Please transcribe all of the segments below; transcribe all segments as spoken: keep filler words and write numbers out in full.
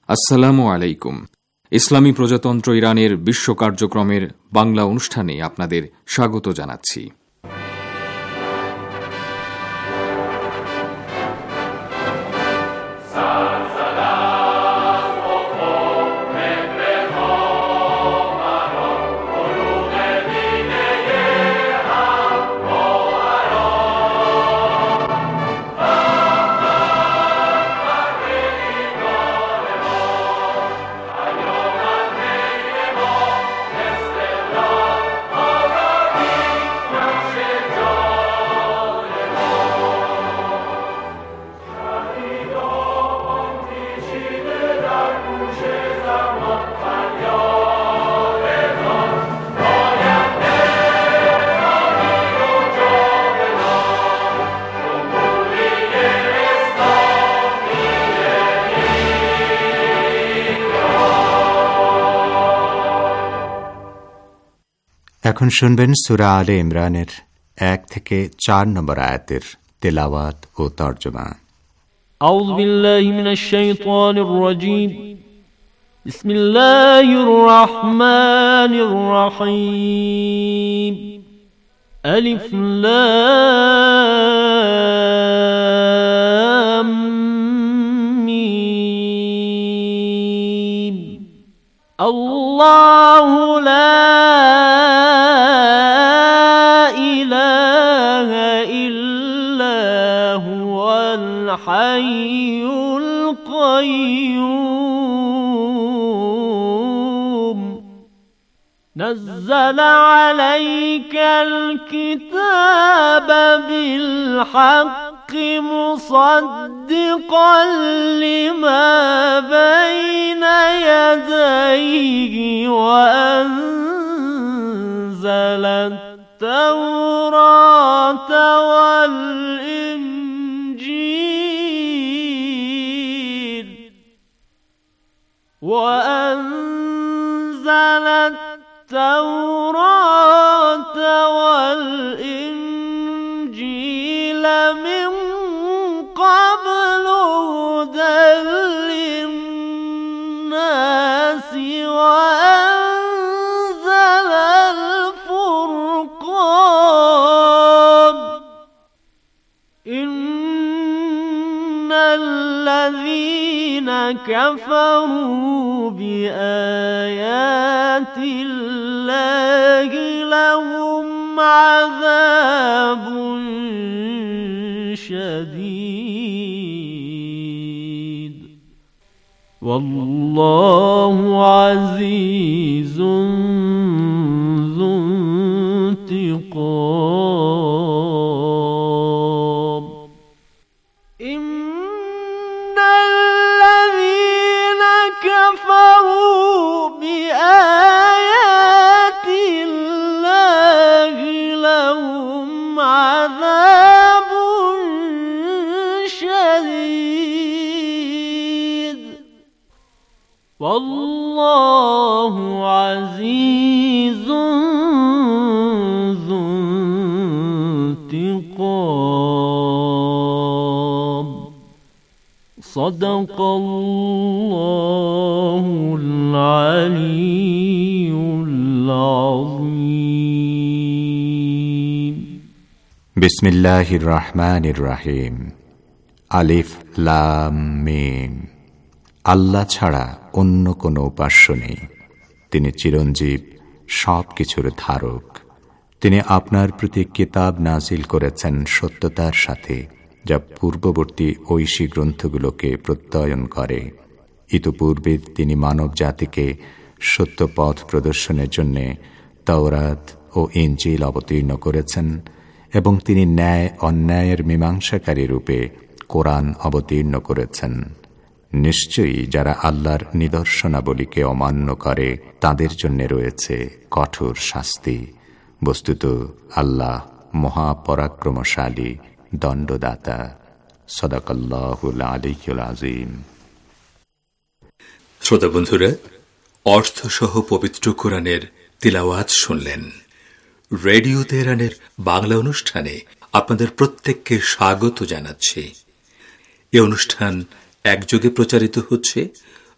আসসালামু আলাইকুম। ইসলামী প্রজাতন্ত্র ইরানের বিশ্ব কার্যক্রমের বাংলা অনুষ্ঠানে আপনাদের স্বাগত জানাচ্ছি। এখন শুনবেন সূরা আলে ইমরানের এক থেকে চার নম্বর আয়াতের তেলাওয়াত ও তরজমা। আউযু বিল্লাহি মিনাশ শাইতানির রাজীম। বিসমিল্লাহির রাহমানির রাহিম। আলিফ লাম মিম। আল্লাহু লা الحي القيوم نزل عليك الكتاب بالحق مصدقا لما بين يديه وأنزل التوراة والإنجيل وأنزل التوراة والإنجيل من قبل هدى للناس وأنزل الفرقان إن الذين كفروا بآيات الله لهم عذاب شديد والله عزيز ذو انتقام. إن الذين كفروا بآيات الله لهم عذاب شديد والله عزيز ذو انتقام. صدق الله العلي العظيم. بسم الله الرحمن الرحيم. আলিফ লাম মিম। আল্লাহ ছাড়া অন্য কোনো উপাস্য নেই। তিনি চিরঞ্জীব, সব কিছুর ধারক। তিনি আপনার প্রতি কিতাব নাজিল করেছেন সত্যতার সাথে, যা পূর্ববর্তী ঐশী গ্রন্থগুলোকে প্রত্যয়ন করে। ইতপূর্বে তিনি মানব জাতিকে সত্য পথ প্রদর্শনের জন্য তাওরাত ও ইনজিল অবতীর্ণ করেছেন এবং তিনি ন্যায় অন্যায়ের মীমাংসাকারী রূপে কোরআন অবতীর্ণ করেছেন। নিশ্চয়ই যারা আল্লাহর নিদর্শনাবলীকে অমান্য করে তাদের জন্য রয়েছে কঠোর শাস্তি। বস্তুত আল্লাহ মহাপরাক্রমশালী, দণ্ডদাতা। সাদাকাল্লাহুল আলিয়্যুল আযীম। শ্রোতা বন্ধুরা, অর্থসহ পবিত্র কোরআনের তিলাওয়াত শুনলেন। রেডিও তেহরানের বাংলা অনুষ্ঠানে আপনাদের প্রত্যেককে স্বাগত জানাচ্ছি। এ অনুষ্ঠান একযোগে প্রচারিত হচ্ছে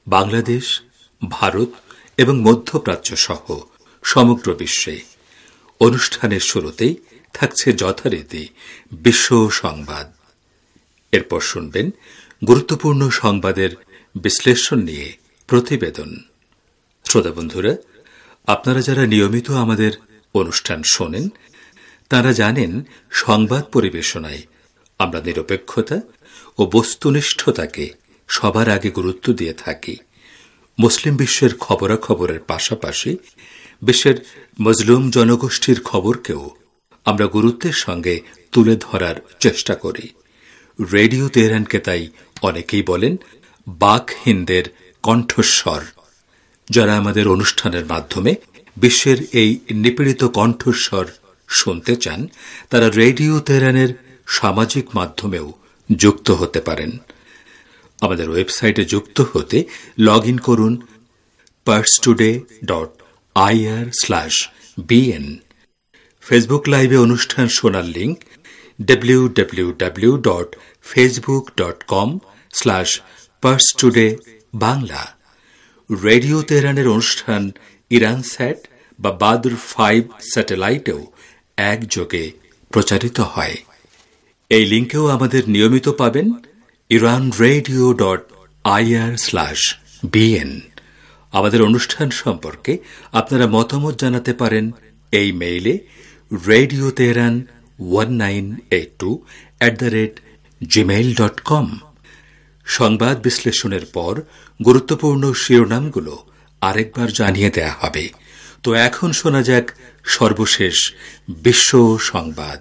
বাংলাদেশ, ভারত এবং মধ্যপ্রাচ্য সহ সমগ্র বিশ্বে। অনুষ্ঠানের শুরুতেই থাকছে যথারীতি বিশ্ব সংবাদ। এরপর শুনবেন গুরুত্বপূর্ণ সংবাদের বিশ্লেষণ নিয়ে প্রতিবেদন। শ্রোতা বন্ধুরা, আপনারা যারা নিয়মিত আমাদের অনুষ্ঠান শোনেন তারা জানেন সংবাদ পরিবেশনায় আমরা নিরপেক্ষতা ও বস্তুনিষ্ঠতাকে সবার আগে গুরুত্ব দিয়ে থাকি। মুসলিম বিশ্বের খবরাখবরের পাশাপাশি বিশ্বের মজলুম জনগোষ্ঠীর খবরকেও আমরা গুরুত্বের সঙ্গে তুলে ধরার চেষ্টা করি। রেডিও তেহরানকে তাই অনেকেই বলেন বাক হিন্দের কণ্ঠস্বর। যারা আমাদের অনুষ্ঠানের মাধ্যমে বিশ্বের এই নিপীড়িত কণ্ঠস্বর শুনতে চান তারা রেডিও তেহরানের সামাজিক মাধ্যমেও যুক্ত হতে পারেন। আমাদের ওয়েবসাইটে যুক্ত হতে লগ ইন করুন Pars Today dot IR slash BN. Facebook লাইভে অনুষ্ঠান শোনার link W W W dot Facebook dot com slash Pars Today Bangla. Radio তেহরানের অনুষ্ঠান ইরান স্যাট বা বাদর ফাইভ স্যাটেলাইটেও একযোগে প্রচারিত হয়। এই লিঙ্কেও আমাদের নিয়মিত পাবেন Iran radio dot IR slash BN. আমাদের অনুষ্ঠান সম্পর্কে আপনারা মতামত জানাতে পারেন এই মেইলে radio Tehran one nine eight two at the rate Gmail dot com. সংবাদ বিশ্লেষণের পর গুরুত্বপূর্ণ শিরোনামগুলো আরেকবার জানিয়ে দেয়া হবে। তো এখন শোনা যাক সর্বশেষ বিশ্ব সংবাদ।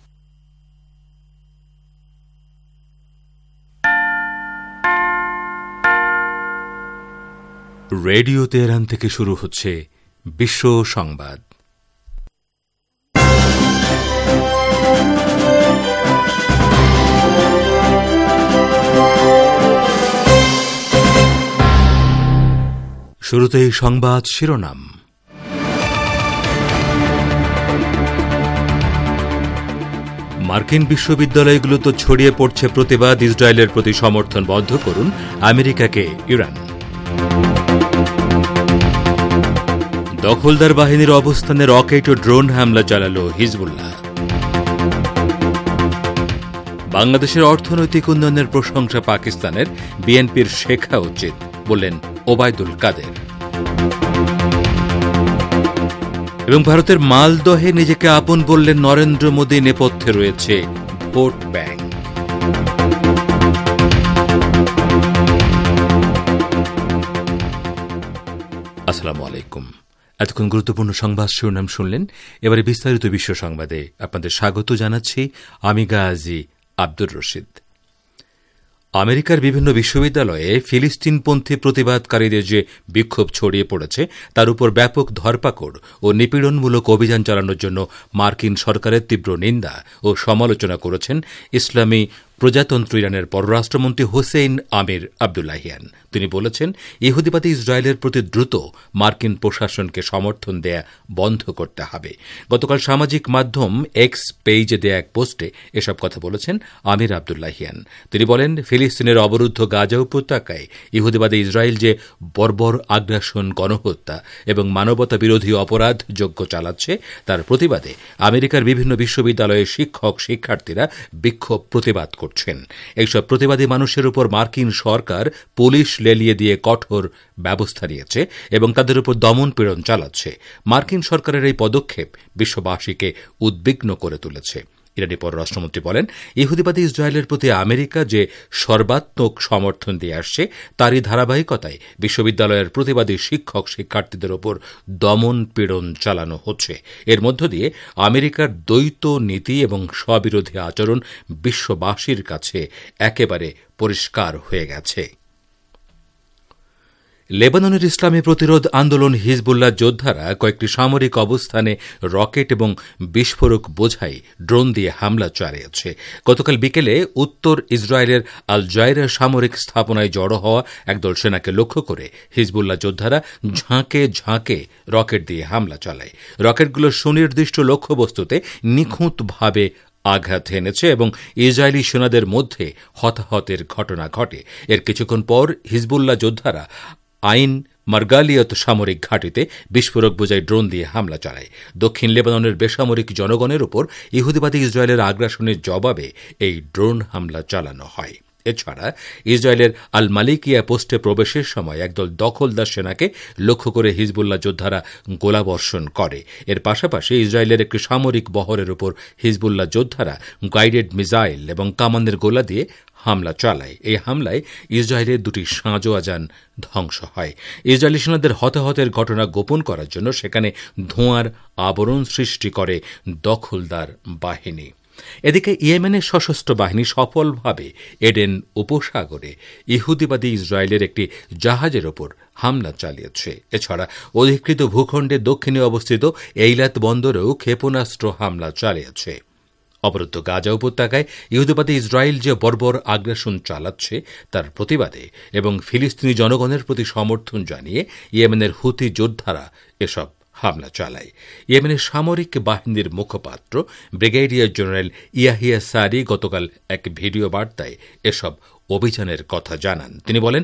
রেডিও তেহরান থেকে শুরু হচ্ছে বিশ্ব সংবাদ। শুরুতেই সংবাদ শিরোনাম। মার্কিন বিশ্ববিদ্যালয়গুলোতে ছড়িয়ে পড়ছে প্রতিবাদ, ইসরায়েলের প্রতি সমর্থন বন্ধ করুন আমেরিকাকে ইরান। দখলদার বাহিনীর অবস্থানে রকেট ও ড্রোন হামলা চালাল হিজবুল্লাহ। বাংলাদেশের অর্থনৈতিক উন্নয়নের প্রশংসা পাকিস্তানের, বিএনপির শেখা উচিত বললেন ওবায়দুল কাদের। এবং ভারতের মালদহে নিজেকে আপন বললেন নরেন্দ্র মোদী, নেপথ্যে রয়েছে ভোট ব্যাংক। আসসালামু আলাইকুম। এতক্ষণ গুরুত্বপূর্ণ সংবাদ শিরোনাম শুনলেন। এবারে বিস্তারিত বিশ্ব সংবাদে আপনাদের স্বাগত জানাচ্ছি আমি গাজী আব্দুর রশিদ। আমেরিকার বিভিন্ন বিশ্ববিদ্যালয়ে ফিলিস্তিনপন্থী প্রতিবাদকারীদের যে বিক্ষোভ ছড়িয়ে পড়েছে তার উপর ব্যাপক ধরপাকড় ও নিপীড়নমূলক অভিযান চালানোর জন্য মার্কিন সরকারের তীব্র নিন্দা ও সমালোচনা করেছেন ইসলামী প্রজাতন্ত্র ইরানের পররাষ্ট্রমন্ত্রী হোসেইন আমির আবদুল্লাহিয়ান। তিনি বলেছেন, ইহুদিবাদী ইসরায়েলের প্রতি দ্রুত মার্কিন প্রশাসনকে সমর্থন দেয়া বন্ধ করতে হবে। গতকাল সামাজিক মাধ্যম এক্স পেজে দেয়া এক পোস্টে এসব কথা বলেছেন আমির আবদুল্লাহিয়ান। তিনি বলেন, ফিলিস্তিনের অবরুদ্ধ গাজা উপত্যকায় ইহুদিবাদী ইসরায়েল যে বর্বর আগ্রাসন, গণহত্যা এবং মানবতা বিরোধী অপরাধ যজ্ঞ চালাচ্ছে তার প্রতিবাদে আমেরিকার বিভিন্ন বিশ্ববিদ্যালয়ের শিক্ষক শিক্ষার্থীরা বিক্ষোভ প্রতিবাদ করছেন। এইসব প্রতিবাদী মানুষের উপর মার্কিন সরকার পুলিশ লেলিয়ে দিয়ে কঠোর ব্যবস্থা নিয়েছে এবং তাদের উপর দমন পীড়ন চালাচ্ছে। মার্কিন সরকারের এই পদক্ষেপ বিশ্ববাসীকে উদ্বিগ্ন করে তুলেছে। ইরানি পররাষ্ট্রমন্ত্রী বলেন, ইহুদিবাদী ইসরায়েলের প্রতি আমেরিকা যে সর্বাত্মক সমর্থন দিয়ে আসছে তারই ধারাবাহিকতায় বিশ্ববিদ্যালয়ের প্রতিবাদী শিক্ষক শিক্ষার্থীদের ওপর দমন পীড়ন চালানো হচ্ছে। এর মধ্য দিয়ে আমেরিকার দ্বৈত নীতি এবং স্ববিরোধী আচরণ বিশ্ববাসীর কাছে একেবারে পরিষ্কার হয়ে গেছে। লেবাননের ইসলামী প্রতিরোধ আন্দোলন হিজবুল্লাহ যোদ্ধারা কয়েকটি সামরিক অবস্থানে রকেট এবং বিস্ফোরক বোঝাই ড্রোন দিয়ে হামলা চালিয়েছে। গতকাল বিকেলে উত্তর ইসরায়েলের আল জায়রা সামরিক স্থাপনায় জড়ো হওয়া একদল সেনাকে লক্ষ্য করে হিজবুল্লাহ যোদ্ধারা ঝাঁকে ঝাঁকে রকেট দিয়ে হামলা চালায়। রকেটগুলো সুনির্দিষ্ট লক্ষ্যবস্তুতে নিখুঁতভাবে আঘাত এনেছে এবং ইসরায়েলি সেনাদের মধ্যে হতাহতের ঘটনা ঘটে। এর কিছুক্ষণ পর হিজবুল্লাহ যোদ্ধারা আইন মার্গালিয়ত সামরিক ঘাঁটিতে বিস্ফোরক বোঝাই ড্রোন দিয়ে হামলা চালায়। দক্ষিণ লেবাননের বেসামরিক জনগণের উপর ইহুদিবাদী ইসরায়েলের আগ্রাসনের জবাবে এই ড্রোন হামলা চালানো হয়। এছাড়া ইসরায়েলের আল মালিকিয়া পোস্টে প্রবেশের সময় একদল দখলদার সেনাকে লক্ষ্য করে হিজবুল্লাহ যোদ্ধারা গোলাবর্ষণ করে। এর পাশাপাশি ইসরায়েলের একটি সামরিক বহরের উপর হিজবুল্লাহ যোদ্ধারা গাইডেড মিসাইল এবং কামানের গোলা দিয়ে হামলা চালায়। এই হামলায় ইসরায়েলের দুটি সাঁজোয়াজান ধ্বংস হয়। ইসরায়েলি সেনাদের হতাহতের ঘটনা গোপন করার জন্য সেখানে ধোঁয়ার আবরণ সৃষ্টি করে দখলদার বাহিনী। এদিকে ইয়েমেনের সশস্ত্র বাহিনী সফলভাবে এডেন উপসাগরে ইহুদিবাদী ইসরায়েলের একটি জাহাজের ওপর হামলা চালিয়েছে। এছাড়া অধিকৃত ভূখণ্ডের দক্ষিণে অবস্থিত এইলাত বন্দরেও ক্ষেপণাস্ত্র হামলা চালিয়েছে। অবরুদ্ধ গাজা উপত্যকায় ইহুদিবাদী ইসরায়েল যে বর্বর আগ্রাসন চালাচ্ছে তার প্রতিবাদে এবং ফিলিস্তিনি জনগণের প্রতি সমর্থন জানিয়ে ইয়েমেনের হুতি যোদ্ধারা এসব হামলা চালায়। ইয়েমেনের সামরিক বাহিনীর মুখপাত্র ব্রিগেডিয়ার জেনারেল ইয়াহিয়া সারি গতকাল এক ভিডিও বার্তায় এসব অভিযানের কথা জানান। তিনি বলেন,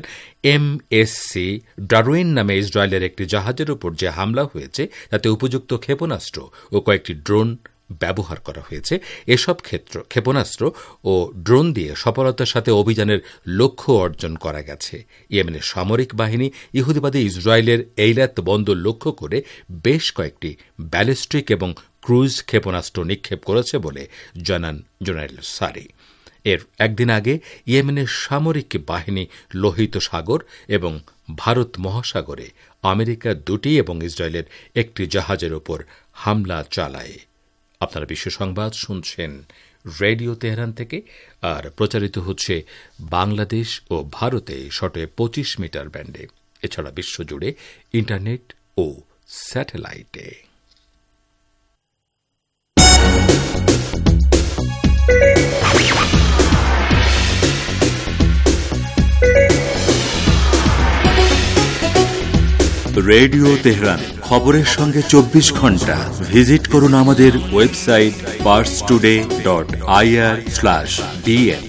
এমএসসি ডারউইন নামে ইসরায়েলের একটি জাহাজের উপর যে হামলা হয়েছে তাতে উপযুক্ত ক্ষেপণাস্ত্র ও কয়েকটি ড্রোন ব্যবহার করা হয়েছে। এসব ক্ষেত্র ক্ষেপণাস্ত্র ও ড্রোন দিয়ে সফলতার সাথে অভিযানের লক্ষ্য অর্জন করা গেছে। ইয়েমেনের সামরিক বাহিনী ইহুদিবাদী ইসরায়েলের এইলাত বন্দর লক্ষ্য করে বেশ কয়েকটি ব্যালিস্টিক এবং ক্রুজ ক্ষেপণাস্ত্র নিক্ষেপ করেছে বলে জানান জেনারেল সারি। এর একদিন আগে ইয়েমেনের সামরিক বাহিনী লোহিত সাগর এবং ভারত মহাসাগরে আমেরিকার দুটি এবং ইসরায়েলের একটি জাহাজের উপর হামলা চালায়। আপনারা বিশ্ব সংবাদ শুনছেন রেডিও তেহরান থেকে, আর প্রচারিত হচ্ছে বাংলাদেশ ও ভারতে শটে পঁচিশ মিটার ব্যান্ডে, এছাড়া বিশ্বজুড়ে ইন্টারনেট ও স্যাটেলাইটে। রেডিও তেহরান, খবরের সঙ্গে চব্বিশ ঘন্টা। ভিজিট করুন আমাদের website Pars Today dot IR slash DN.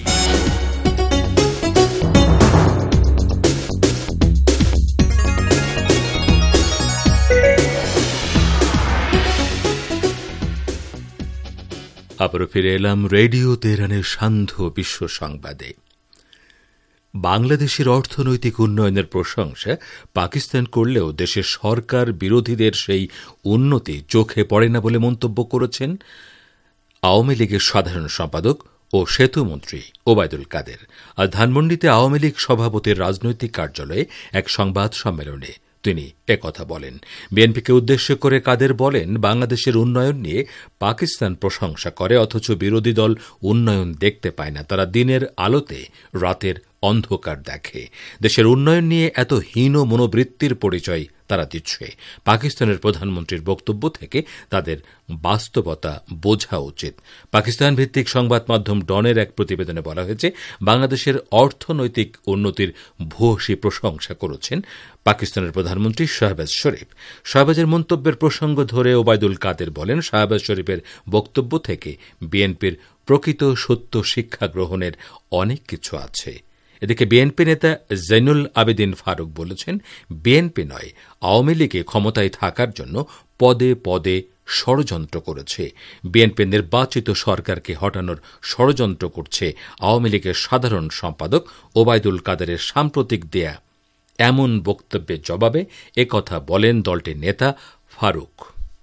আবারও ফিরে এলাম রেডিও তেহরানের সান্ধ্য বিশ্ব সংবাদে। বাংলাদেশের অর্থনৈতিক উন্নয়নের প্রশংসা পাকিস্তান করলেও দেশের সরকার বিরোধীদের সেই উন্নতি চোখে পড়ে না বলে মন্তব্য করেছেন আওয়ামী লীগের সাধারণ সম্পাদক ও সেতুমন্ত্রী ওবায়দুল কাদের। আর ধানমন্ডিতে আওয়ামী লীগ সভাপতির রাজনৈতিক কার্যালয়ে এক সংবাদ সম্মেলনে তিনি একথা বলেন। বিএনপিকে উদ্দেশ্য করে কাদের বলেন, বাংলাদেশের উন্নয়ন নিয়ে পাকিস্তান প্রশংসা করে, অথচ বিরোধী দল উন্নয়ন দেখতে পায় না। তারা দিনের আলোতে রাতের অন্ধকার দেখে। দেশের উন্নয়ন নিয়ে এত হীন মনোবৃত্তির পরিচয় তারা দিচ্ছে। পাকিস্তানের প্রধানমন্ত্রীর বক্তব্য থেকে তাদের বাস্তবতা বোঝা উচিত। পাকিস্তান ভিত্তিক সংবাদ মাধ্যম ডনের এক প্রতিবেদনে বলা হয়েছে, বাংলাদেশের অর্থনৈতিক উন্নতির ভূয়সী প্রশংসা করেছেন পাকিস্তানের প্রধানমন্ত্রী শাহবাজ শরীফ। শাহবাজের মন্তব্যের প্রসঙ্গ ধরে ওবায়দুল কাদের বলেন, শাহবাজ শরীফের বক্তব্য থেকে বিএনপির প্রকৃত সত্য শিক্ষা গ্রহণের অনেক কিছু আছে। এদিকে বিএনপি নেতা জৈনুল আবেদিন ফারুক বলেছেন, বিএনপি নয়, আওয়ামী লীগে ক্ষমতায় থাকার জন্য পদে পদে ষড়যন্ত্র করেছে। বিএনপি নির্বাচিত সরকারকে হটানোর ষড়যন্ত্র করছে আওয়ামী লীগের সাধারণ সম্পাদক ওবায়দুল কাদেরের সাম্প্রতিক দেয়া এমন বক্তব্যের জবাবে একথা বলেন দলটির নেতা ফারুক।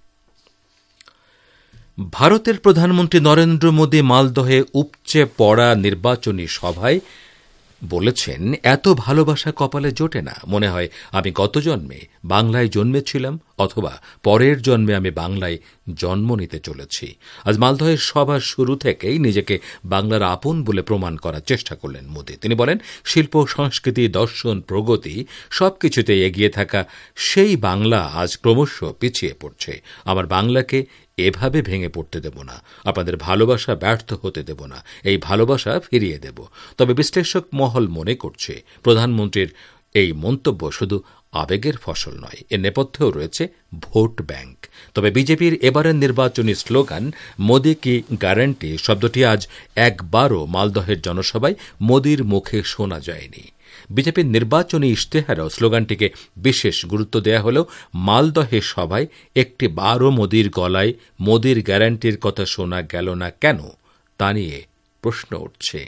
ভারতের প্রধানমন্ত্রী নরেন্দ্র মোদী মালদহে উপচে পড়া নির্বাচনী সভায় বলেছেন, এত ভালোবাসা কপালে জোটে না। মনে হয় আমি গত জন্মে বাংলায় জন্মেছিলাম অথবা পরের জন্মে আমি বাংলায় জন্ম নিতে চলেছি। আজ মালদহের সভা শুরু থেকেই নিজেকে বাংলার আপন বলে প্রমাণ করার চেষ্টা করলেন মোদী। তিনি বলেন, শিল্প, সংস্কৃতি, দর্শন, প্রগতি সবকিছুতে এগিয়ে থাকা সেই বাংলা আজ ক্রমশ পিছিয়ে পড়ছে। আমার বাংলাকে এভাবে ভেঙে পড়তে দেব না। আপনাদের ভালোবাসা ব্যর্থ হতে দেব না। এই ভালোবাসা ফিরিয়ে দেব। তবে বিশ্লেষক মহল মনে করছে, প্রধানমন্ত্রীর এই মন্তব্য শুধু আবেগের ফসল নয়, এর নেপথ্যেও রয়েছে ভোট ব্যাংক। তবে বিজেপির এবারের নির্বাচনী স্লোগান মোদি কি গ্যারান্টি শব্দটি আজ একবারও মালদহের জনসভায় মোদির মুখে শোনা যায়নি। বিজেপির নির্বাচনী ইশতেহারেও স্লোগানটিকে বিশেষ গুরুত্ব দেয়া হলেও মালদহের সভায় একটি বারও মোদির গলায় মোদির গ্যারান্টির কথা শোনা গেল না কেন, তা নিয়ে প্রশ্ন উঠছে।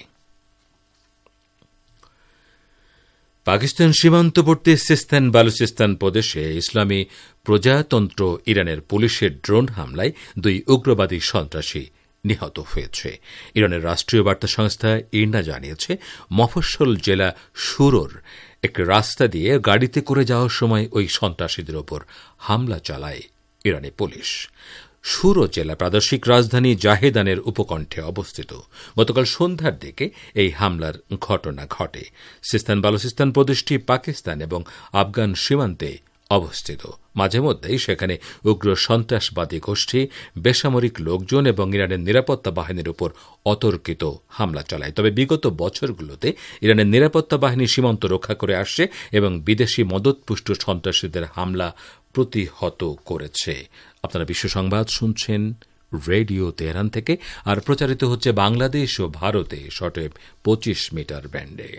পাকিস্তান সীমান্তবর্তী সিস্তান বালুচিস্তান প্রদেশে ইসলামী প্রজাতন্ত্র ইরানের পুলিশের ড্রোন হামলায় দুই উগ্রবাদী সন্ত্রাসী নিহত হয়েছে। ইরানের রাষ্ট্রীয় বার্তা সংস্থা ইরনা জানিয়েছে, মফস্বল জেলা শুরোর একটি রাস্তা দিয়ে গাড়িতে করে যাওয়ার সময় ওই সন্ত্রাসীদের ওপর হামলা চালায় ইরানি পুলিশ। শুরো জেলা প্রাদেশিক রাজধানী জাহেদানের উপকণ্ঠে অবস্থিত। গতকাল সন্ধ্যার দিকে এই হামলার ঘটনা ঘটে। সিস্তান বালুচিস্তান প্রদেশটি পাকিস্তান এবং আফগান সীমান্তে অবস্থিত। মাঝে মধ্যেই সেখানে উগ্র সন্ত্রাসবাদী গোষ্ঠী, বেসামরিক লোকজন এবং ইরানের নিরাপত্তা বাহিনীর উপর অতর্কিত হামলা চালায়। তবে বিগত বছরগুলোতে ইরানের নিরাপত্তা বাহিনী সীমান্ত রক্ষা করে আসছে এবং বিদেশি মদতপুষ্ট সন্ত্রাসীদের হামলা প্রতিহত করেছে। আপনারা বিশ্ব সংবাদ শুনছেন রেডিও তেহরান থেকে, আর প্রচারিত হচ্ছে বাংলাদেশ ও ভারতে শর্টওয়েভ পঁচিশ মিটার ব্যান্ডে।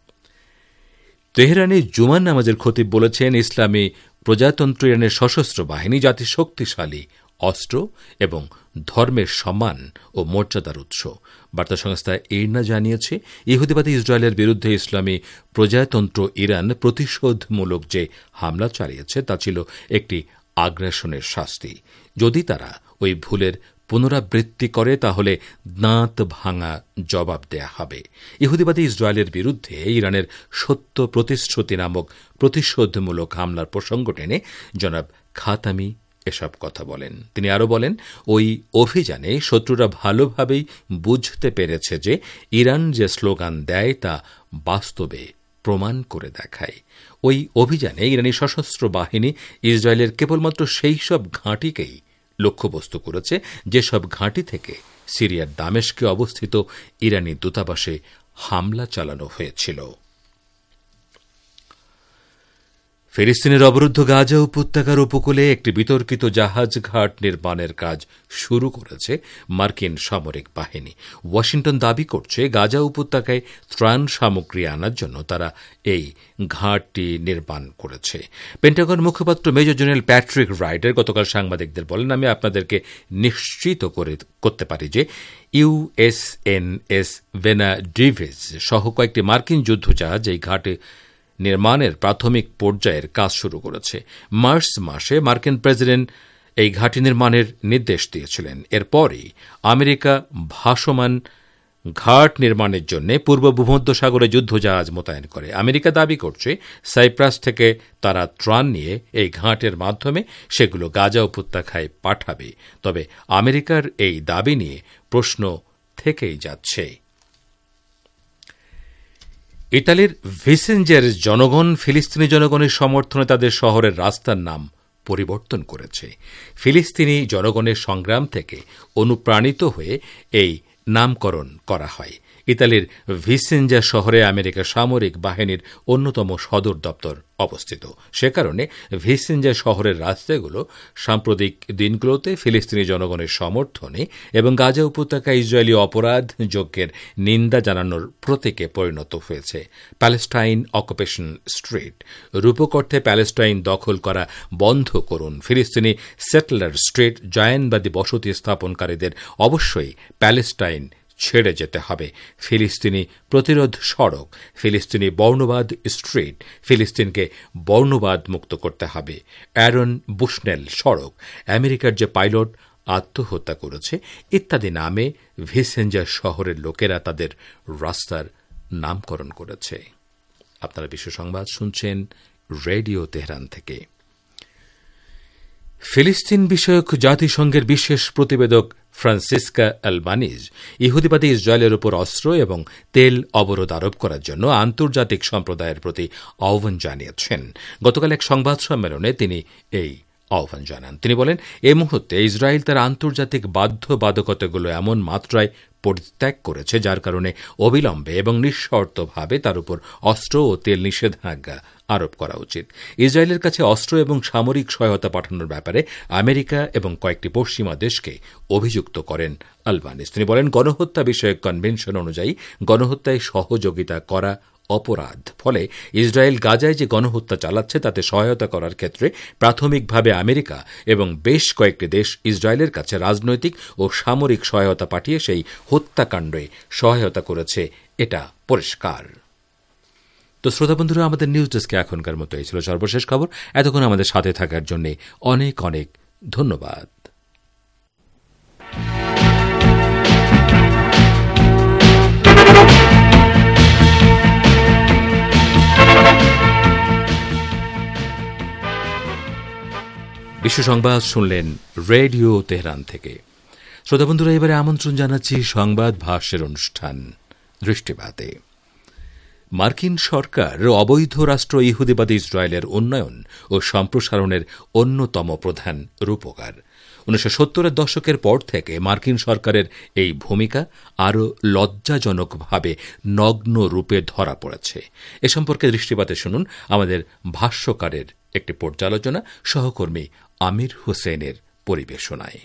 তেহরানে জুমার নামাজের খতিব বলেছেন, ইসলামী প্রজাতন্ত্র ইরানের সশস্ত্র বাহিনী জাতির শক্তিশালী অস্ত্র এবং ধর্মের সম্মান ও মর্যাদার উৎস। বার্তা সংস্থা ইরনা জানিয়েছে, ইহুদিবাদী ইসরায়েলের বিরুদ্ধে ইসলামী প্রজাতন্ত্র ইরান প্রতিশোধমূলক যে হামলা চালিয়েছে তা ছিল একটি আগ্রাসনের শাস্তি। যদি তারা ওই ভুলের পুনরাবৃত্তি করে তাহলে দাঁত ভাঙা জবাব দেয়া হবে। ইহুদিবাদী ইসরায়েলের বিরুদ্ধে ইরানের সত্য প্রতিশ্রুতি নামক প্রতিশোধমূলক হামলার প্রসঙ্গ টেনে জনাব খাতামি এসব কথা বলেন। তিনি আরও বলেন, ওই অভিযানে শত্রুরা ভালোভাবেই বুঝতে পেরেছে যে ইরান যে স্লোগান দেয় তা বাস্তবে প্রমাণ করে দেখায়। ওই অভিযানে ইরানি সশস্ত্র বাহিনী ইসরায়েলের কেবলমাত্র সেই সব ঘাঁটিকেই লক্ষ্যবস্তু করেছে যেসব ঘাঁটি থেকে সিরিয়ার দামেস্কে অবস্থিত ইরানি দূতাবাসে হামলা চালানো হয়েছিল। ফিলিস্তিনের অবরুদ্ধ গাজা উপত্যকার উপকূলে একটি বিতর্কিত জাহাজ ঘাট নির্মাণের কাজ শুরু করেছে মার্কিন সামরিক বাহিনী। ওয়াশিংটন দাবি করছে, গাজা উপত্যকায় ত্রাণ সামগ্রী আনার জন্য তারা এই ঘাটটি নির্মাণ করেছে। পেন্টাগন মুখপাত্র মেজর জেনারেল প্যাট্রিক রাইডার গতকাল সাংবাদিকদের বলেন, আমি আপনাদেরকে নিশ্চিত করে করতে পারি যে ইউএসএনএস ভেনা ডেভিস সহ কয়েকটি মার্কিন যুদ্ধজাহাজ এই ঘাটে নির্মাণের প্রাথমিক পর্যায়ের কাজ শুরু করেছে। মার্চ মাসে মার্কিন প্রেসিডেন্ট এই ঘাঁটি নির্মাণের নির্দেশ দিয়েছিলেন। এরপরই আমেরিকা ভাসমান ঘাট নির্মাণের জন্য পূর্ব ভূমধ্যসাগরে যুদ্ধজাহাজ মোতায়েন করে। আমেরিকা দাবি করছে, সাইপ্রাস থেকে তারা ত্রাণ নিয়ে এই ঘাটের মাধ্যমে সেগুলো গাজা উপত্যকায় পাঠাবে। তবে আমেরিকার এই দাবি নিয়ে প্রশ্ন থেকেই যাচ্ছে। ইতালির ভিসেঞ্জের জনগণ ফিলিস্তিনি জনগণের সমর্থনে তাদের শহরের রাস্তার নাম পরিবর্তন করেছে। ফিলিস্তিনি জনগণের সংগ্রাম থেকে অনুপ্রাণিত হয়ে এই নামকরণ করা হয়। ইতালির ভিসেঞ্জা শহরে আমেরিকা সামরিক বাহিনীর অন্যতম সদর দপ্তর অবস্থিত। সে কারণে ভিসেঞ্জা শহরের রাস্তাগুলো সাম্প্রতিক দিনগুলোতে ফিলিস্তিনি জনগণের সমর্থনে এবং গাজা উপত্যকায় ইসরায়েলি অপরাধ যজ্ঞের নিন্দা জানানোর প্রতীকে পরিণত হয়েছে। প্যালেস্টাইন অকুপেশন স্ট্রিট, রূপক অর্থে প্যালেস্টাইন দখল করা বন্ধ করুন। ফিলিস্তিনি সেটলার স্ট্রিট, জায়নবাদী বসতি স্থাপনকারীদের অবশ্যই প্যালেস্টাইন ছেড়ে যেতে হবে। ফিলিস্তিনি প্রতিরোধ সড়ক, ফিলিস্তিনি বর্ণবাদ স্ট্রিট, ফিলিস্তিনকে বর্ণবাদ মুক্ত করতে হবে। অ্যারন বুশনেল সড়ক, আমেরিকার যে পাইলট আত্মহত্যা করেছে, ইত্যাদি নামে ভিসেঞ্জা শহরের লোকেরা তাদের রাস্তার নামকরণ করেছে। আপনারা বিশ্ব সংবাদ শুনছেন রেডিও তেহরান থেকে। ফিলিস্তিন বিষয়ক জাতিসংঘের বিশেষ প্রতিবেদক ফ্রান্সিসকা আলবানিজ ইহুদিবাদী ইসরায়েলের উপর অস্ত্র এবং তেল অবরোধ আরোপ করার জন্য আন্তর্জাতিক সম্প্রদায়ের প্রতি আহ্বান জানিয়েছেন। গতকাল এক সংবাদ সম্মেলনে তিনি এই আহ্বান জানান। তিনি বলেন, এ মুহূর্তে ইসরায়েল তার আন্তর্জাতিক বাধ্যবাধকতাগুলো এমন মাত্রায় পরিত্যাগ করেছে, যার কারণে অবিলম্বে এবং নিঃশর্তভাবে তার উপর অস্ত্র ও তেল নিষেধাজ্ঞা আরোপ করা উচিত। ইসরায়েলের কাছে অস্ত্র এবং সামরিক সহায়তা পাঠানোর ব্যাপারে আমেরিকা এবং কয়েকটি পশ্চিমা দেশকে অভিযুক্ত করেন আলবানিস। তিনি বলেন, গণহত্যা বিষয়ক কনভেনশন অনুযায়ী গণহত্যায় সহযোগিতা করা অপরাধ। ফলে ইসরায়েল গাজায় যে গণহত্যা চালাচ্ছে তাতে সহায়তা করার ক্ষেত্রে প্রাথমিকভাবে আমেরিকা এবং বেশ কয়েকটি দেশ ইসরায়েলের কাছে রাজনৈতিক ও সামরিক সহায়তা পাঠিয়ে সেই হত্যাকাণ্ডে সহায়তা করেছে, এটা পরিষ্কার। তো শ্রোতা বন্ধুরা, আমাদের নিউজ ডেস্কে এখনকার মতো এই ছিল সর্বশেষ খবর। এতক্ষণ আমাদের সাথে থাকার জন্য অনেক অনেক ধন্যবাদ। বিশ্ব সংবাদ শুনলেন রেডিও তেহরান থেকে। শ্রোতা বন্ধুরা, এবারে আমন্ত্রণ জানাচ্ছি সংবাদ ভাষ্যের অনুষ্ঠান দৃষ্টিপাতে। মার্কিন সরকার অবৈধ রাষ্ট্র ইহুদিবাদী ইসরায়েলের উন্নয়ন ও সম্প্রসারণের অন্যতম প্রধান রূপকার। উনিশশো সত্তরের দশকের পর থেকে মার্কিন সরকারের এই ভূমিকা আরও লজ্জাজনকভাবে নগ্ন রূপে ধরা পড়েছে। এ সম্পর্কে দৃষ্টিপাতে শুনুন আমাদের ভাষ্যকারের একটি পর্যালোচনা, সহকর্মী আমির হোসেনের পরিবেশনায়।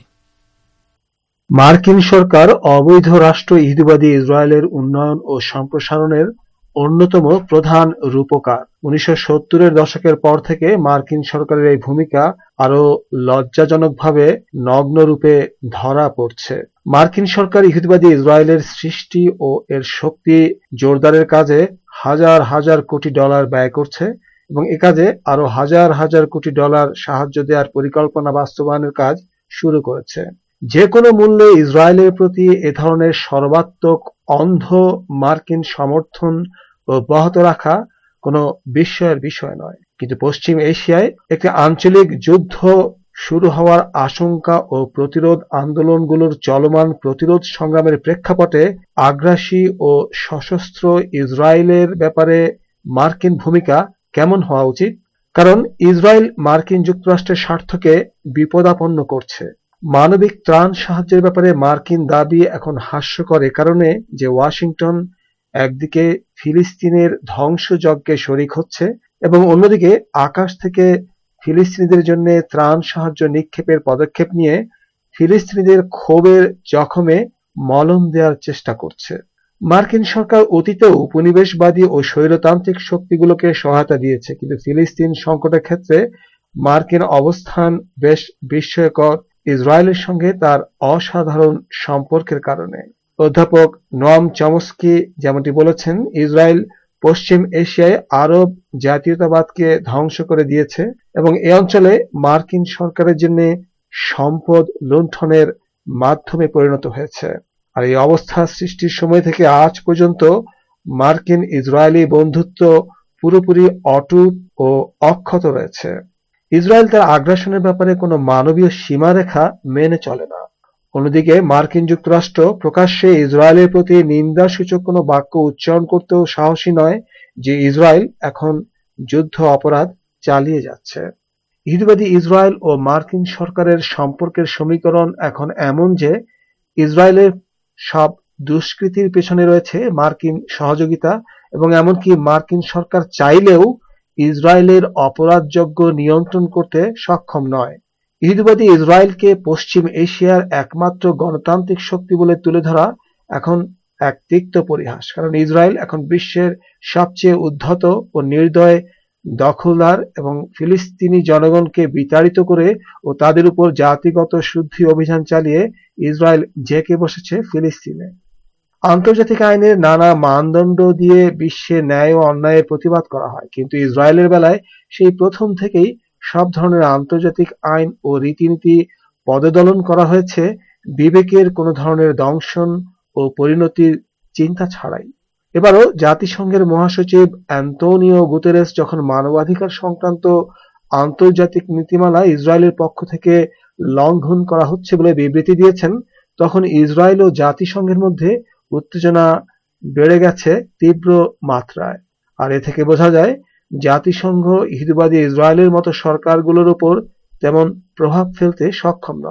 মার্কিন সরকার অবৈধ রাষ্ট্র ইহুদিবাদী ইসরায়েলের উন্নয়ন ও সম্প্রসারণের অন্যতম প্রধান রূপকার। উনিশশো সত্তরের দশকের পর থেকে মার্কিন সরকারের এই ভূমিকা আরো লজ্জাজনকভাবে নগ্ন রূপে ধরা পড়ছে। মার্কিন সরকার ইহুদিবাদী ইসরায়েলের সৃষ্টি ও এর শক্তি জোরদারের কাজে হাজার হাজার কোটি ডলার ব্যয় করছে এবং এ কাজে আরো হাজার হাজার কোটি ডলার সাহায্য দেওয়ার পরিকল্পনা বাস্তবায়নের কাজ শুরু করেছে। যে কোনো মূল্যে ইসরায়েলের প্রতি এ ধরনের সর্বাত্মক অন্ধ মার্কিন সমর্থন অব্যাহত রাখা কোনো বিস্ময়ের বিষয় নয়। কিন্তু পশ্চিম এশিয়ায় একটি আঞ্চলিক যুদ্ধ শুরু হওয়ার আশঙ্কা ও প্রতিরোধ আন্দোলনগুলোর চলমান প্রতিরোধ সংগ্রামের প্রেক্ষাপটে আগ্রাসী ও সশস্ত্র ইসরায়েলের ব্যাপারে মার্কিন ভূমিকা কেমন হওয়া উচিত? কারণ ইসরায়েল মার্কিন যুক্তরাষ্ট্রের স্বার্থকে বিপদাপন্ন করছে। মানবিক ত্রাণ সাহায্যের ব্যাপারে মার্কিন দাবি এখন হাস্যকর এ কারণে যে ওয়াশিংটন একদিকে ফিলিস্তিনের ধ্বংসযজ্ঞে শরিক হচ্ছে এবং অন্যদিকে আকাশ থেকে ফিলিস্তিনিদের জন্য ত্রাণ সাহায্য নিক্ষেপের পদক্ষেপ নিয়ে ফিলিস্তিনিদের ক্ষোভের জখমে মলম দেওয়ার চেষ্টা করছে। মার্কিন সরকার অতীতেও উপনিবেশবাদী ও স্বৈরতান্ত্রিক শক্তিগুলোকে সহায়তা দিয়েছে, কিন্তু ফিলিস্তিন সংকটের ক্ষেত্রে মার্কিন অবস্থান বেশ বিস্ময়কর ইসরায়েলের সঙ্গে তার অসাধারণ সম্পর্কের কারণে। অধ্যাপক নোয়াম চমস্কি যেমনটি বলেছেন, ইসরায়েল পশ্চিম এশিয়ায় আরব জাতীয়তাবাদকে ধ্বংস করে দিয়েছে এবং এ অঞ্চলে মার্কিন সরকারের জন্য সম্পদ লুণ্ঠনের মাধ্যমে পরিণত হয়েছে। আর এই অবস্থা সৃষ্টির সময় থেকে আজ পর্যন্ত মার্কিন ইসরায়েলি বন্ধুত্ব পুরোপুরি অটুট ও অক্ষত রয়েছে। ইসরায়েল তার আগ্রাসনের ব্যাপারে কোনো মানবীয় সীমারেখা মেনে চলে না। অন্যদিকে মার্কিন যুক্তরাষ্ট্র প্রকাশ্যে ইসরায়েলের প্রতি নিন্দাসূচক কোনো বাক্য উচ্চারণ করতেও সাহসী নয় যে ইসরায়েল এখন যুদ্ধ অপরাধ চালিয়ে যাচ্ছে। ইহুদিবাদী ইসরায়েল ও মার্কিন সরকারের সম্পর্কের সমীকরণ এখন এমন যে ইসরায়েলের সব দুষ্কৃতির পেছনে রয়েছে মার্কিন সহযোগিতা এবং এমনকি মার্কিন সরকার চাইলেও ইসরায়েলের অপরাধযোগ্য নিয়ন্ত্রণ করতে সক্ষম নয়। ইহুদিবাদী ইসরায়েলকে পশ্চিম এশিয়ার একমাত্র গণতান্ত্রিক শক্তি বলে তুলে ধরা এখন এক তিক্ত পরিহাস, কারণ ইসরায়েল এখন বিশ্বের সবচেয়ে উদ্ধত ও নির্দয় দখলদার এবং ফিলিস্তিনি জনগণকে বিতাড়িত করে ও তাদের উপর জাতিগত শুদ্ধি অভিযান চালিয়ে ইসরায়েল জেঁকে বসেছে ফিলিস্তিনে। আন্তর্জাতিক আইনের নানা মানদণ্ড দিয়ে বিশ্বে ন্যায় ও অন্যায়ের প্রতিবাদ করা হয়, কিন্তু ইসরায়েলের বেলায় সেই প্রথম থেকেই সব ধরনের আন্তর্জাতিক আইন ও রীতিনীতি পদদলন করা হয়েছে বিবেকের কোনো ধরনের দংশন ও পরিণতির চিন্তা ছাড়াই। এবারও জাতিসংঘের মহাসচিব অ্যান্তোনিও গুতেরেস যখন মানবাধিকার সংক্রান্ত আন্তর্জাতিক নীতিমালা ইসরায়েলের পক্ষ থেকে লঙ্ঘন করা হচ্ছে বলে বিবৃতি দিয়েছেন, তখন ইসরায়েল ও জাতিসংঘের মধ্যে উত্তেজনা বেড়ে গেছে তীব্র মাত্রায়। আর এ থেকে বোঝা যায় জাতিসংঘ ইহুদিবাদী ইসরায়েলের মতো সরকারগুলোর উপর তেমন প্রভাব ফেলতে সক্ষম নয়।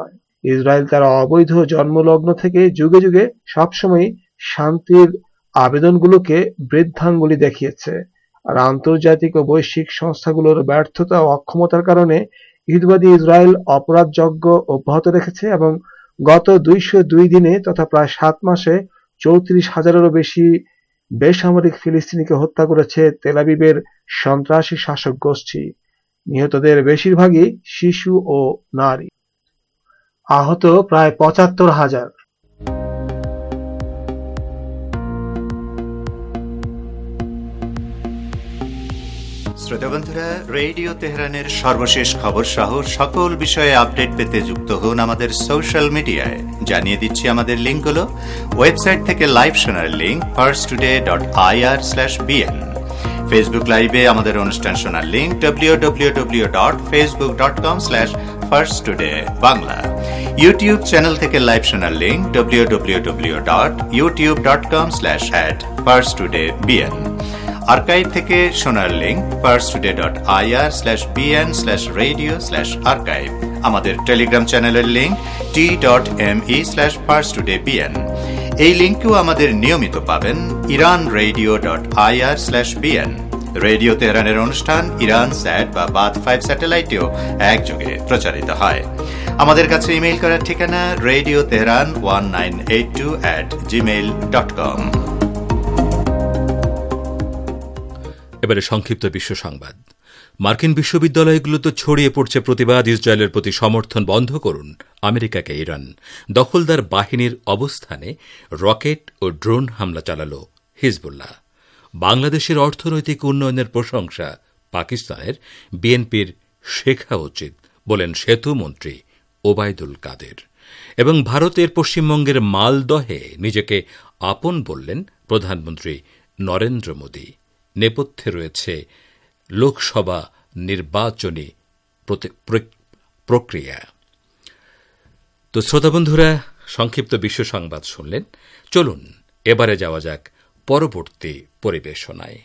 ইসরায়েল তার অবৈধ জন্মলগ্ন থেকে যুগে যুগে সবসময় শান্তির আবেদনগুলোকে বৃদ্ধাঙ্গুলি দেখিয়েছে, আর আন্তর্জাতিক ও বৈশ্বিক সংস্থাগুলোর ব্যর্থতা ও অক্ষমতার কারণে ইহুদিবাদী ইসরায়েল অপরাধযজ্ঞ অব্যাহত রেখেছে এবং গত দুইশো দুই দিনে তথা প্রায় সাত মাসে চৌত্রিশ হাজারেরও বেশি বেসামরিক ফিলিস্তিনিকে হত্যা করেছে তেল আবিবের সন্ত্রাসী শাসক গোষ্ঠী। নিহতদের বেশিরভাগই শিশু ও নারী। আহত প্রায় পঁচাত্তর হাজার। শ্রোতা বন্ধুরা, রেডিও তেহরানের সর্বশেষ খবর সহ সকল বিষয়ে আপডেট পেতে যুক্ত হন আমাদের সোশ্যাল মিডিয়ায়। জানিয়ে দিচ্ছি আমাদের লিঙ্কগুলো। ওয়েবসাইট থেকে লাইভ শোনার link first today dot IR slash BN. Facebook লাইভে আমাদের অনুষ্ঠান শোনার link W W W dot Facebook dot com slash first today Bangla. YouTube channel থেকে লাইভ শোনার link W W W dot YouTube dot com slash hat first today BN. Archive থেকে শোনার link first today dot IR slash BN slash radio slash archive. আমাদের Telegram চ্যানেলের link T dot M E slash first today BN. এই লিঙ্কেও আমাদের নিয়মিত পাবেন Iran radio dot IR slash BN. Radio তেহরানের অনুষ্ঠান ইরান স্যাট বা বাদ ফাইভ স্যাটেলাইটেও একযোগে প্রচারিত হয়। আমাদের কাছে ইমেইল করার ঠিকানা radio Tehran one nine eight two at Gmail dot com. এবারে সংক্ষিপ্ত বিশ্ব সংবাদ। মার্কিন বিশ্ববিদ্যালয়গুলোতে ছড়িয়ে পড়ছে প্রতিবাদ। ইসরায়েলের প্রতি সমর্থন বন্ধ করুন আমেরিকাকে ইরান। দখলদার বাহিনীর অবস্থানে রকেট ও ড্রোন হামলা চালাল হিজবুল্লাহ। বাংলাদেশের অর্থনৈতিক উন্নয়নের প্রশংসা পাকিস্তানের বিএনপির শেখা উচিত বলেন সেতু মন্ত্রী ওবায়দুল কাদের। এবং ভারতের পশ্চিমবঙ্গের মালদহে নিজেকে আপন বললেন প্রধানমন্ত্রী নরেন্দ্র মোদী। নেপথ্যে রয়েছে লোকসভা নির্বাচনী প্রক্রিয়া। তো শ্রোতাবন্ধুরা, সংক্ষিপ্ত বিশ্ব সংবাদ শুনলেন। চলুন এবারে যাওয়া যাক পরবর্তী পরিবেশনায়।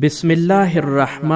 বিসমিল্লাহির রহমান